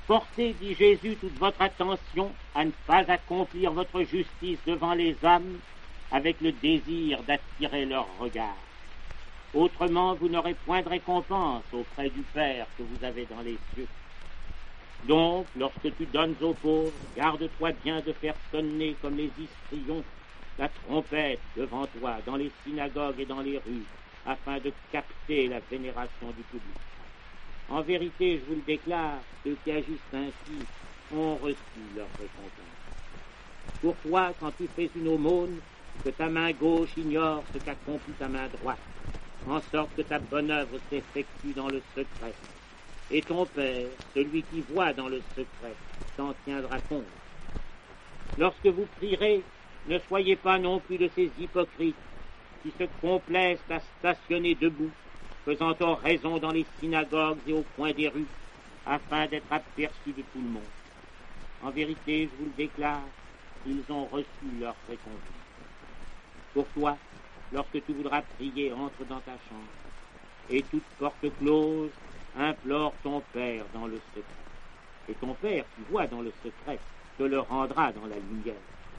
Portez, dit Jésus, toute votre attention à ne pas accomplir votre justice devant les hommes avec le désir d'attirer leur regard. Autrement, vous n'aurez point de récompense auprès du Père que vous avez dans les cieux. Donc, lorsque tu donnes aux pauvres, garde-toi bien de faire sonner comme les histrions la trompette devant toi dans les synagogues et dans les rues, afin de capter la vénération du public. En vérité, je vous le déclare, ceux qui agissent ainsi ont reçu leur récompense. Pour toi, quand tu fais une aumône, que ta main gauche ignore ce qu'accomplit ta main droite, en sorte que ta bonne œuvre s'effectue dans le secret. Et ton Père, celui qui voit dans le secret, t'en tiendra compte. Lorsque vous prierez, ne soyez pas non plus de ces hypocrites qui se complaisent à stationner debout, faisant oraison dans les synagogues et au coin des rues, afin d'être aperçus de tout le monde. En vérité, je vous le déclare, ils ont reçu leur récompense. Pour toi, lorsque tu voudras prier, entre dans ta chambre, et toute porte close, implore ton Père dans le secret. Et ton Père, qui voit dans le secret, te le rendra dans la lumière.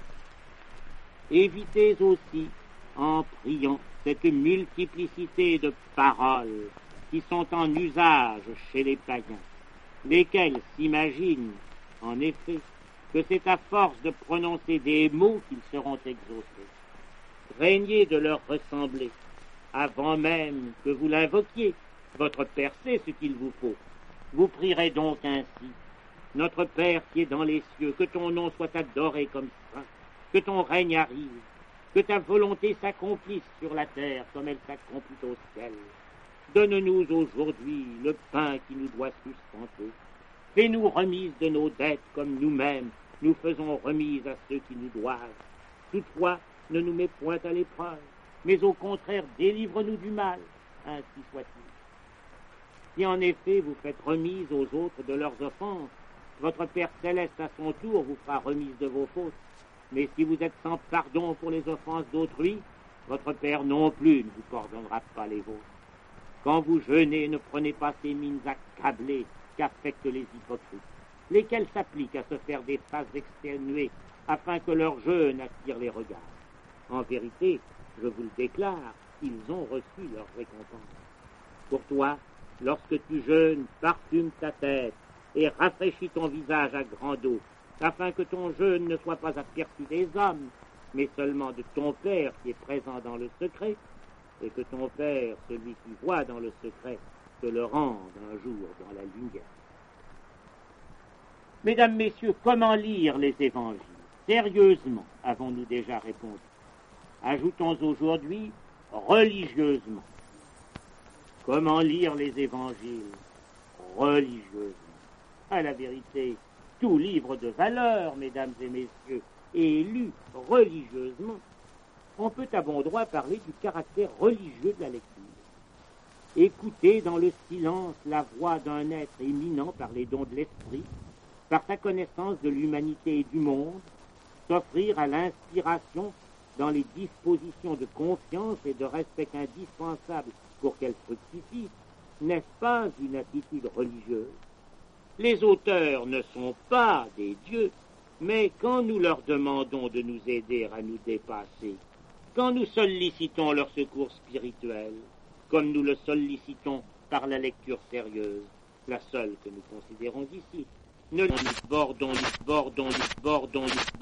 Évitez aussi, en priant, cette multiplicité de paroles qui sont en usage chez les païens, lesquels s'imaginent, en effet, que c'est à force de prononcer des mots qu'ils seront exaucés. Craignez de leur ressembler, avant même que vous l'invoquiez. Votre Père sait ce qu'il vous faut. Vous prierez donc ainsi. Notre Père qui est dans les cieux, que ton nom soit adoré comme saint, que ton règne arrive, que ta volonté s'accomplisse sur la terre comme elle s'accomplit au ciel. Donne-nous aujourd'hui le pain qui nous doit sustenter. Fais-nous remise de nos dettes comme nous-mêmes nous faisons remise à ceux qui nous doivent. Toutefois, ne nous mets point à l'épreuve, mais au contraire, délivre-nous du mal, ainsi soit-il. Si en effet vous faites remise aux autres de leurs offenses, votre Père céleste à son tour vous fera remise de vos fautes. Mais si vous êtes sans pardon pour les offenses d'autrui, votre Père non plus ne vous pardonnera pas les vôtres. Quand vous jeûnez, ne prenez pas ces mines accablées qu'affectent les hypocrites, lesquels s'appliquent à se faire des faces exténuées afin que leur jeûne attire les regards. En vérité, je vous le déclare, ils ont reçu leur récompense. Pour toi, lorsque tu jeûnes, parfume ta tête et rafraîchis ton visage à grande eau, afin que ton jeûne ne soit pas aperçu des hommes, mais seulement de ton Père qui est présent dans le secret, et que ton Père, celui qui voit dans le secret, te le rende un jour dans la lumière. Mesdames, Messieurs, comment lire les évangiles? Sérieusement, avons-nous déjà répondu. Ajoutons aujourd'hui religieusement. Comment lire les évangiles? Religieusement. À la vérité, tout livre de valeur, mesdames et messieurs, est lu religieusement. On peut à bon droit parler du caractère religieux de la lecture. Écouter dans le silence la voix d'un être éminent par les dons de l'esprit, par sa connaissance de l'humanité et du monde, s'offrir à l'inspiration dans les dispositions de confiance et de respect indispensables pour qu'elle fructifie, n'est-ce pas une attitude religieuse? Les auteurs ne sont pas des dieux, mais quand nous leur demandons de nous aider à nous dépasser, quand nous sollicitons leur secours spirituel, comme nous le sollicitons par la lecture sérieuse, la seule que nous considérons ici, ne nous bordons